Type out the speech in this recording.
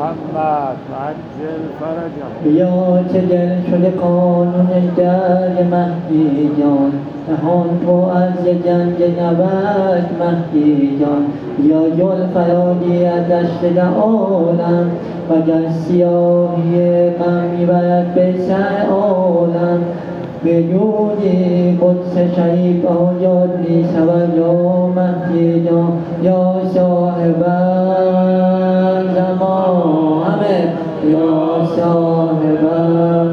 محمد عجل فرجم. بیا که دل شده قانون در مهدی جان، نهان تو از جنگ نبرد مهدی جان. یا جل فرادی از دشت عالم، وگر سیاهی غم میبرد به سر عالم. بدونی قدس شریف آجاد می شود یا مهدی جان، یا صاحب زمان، همه یا صاحب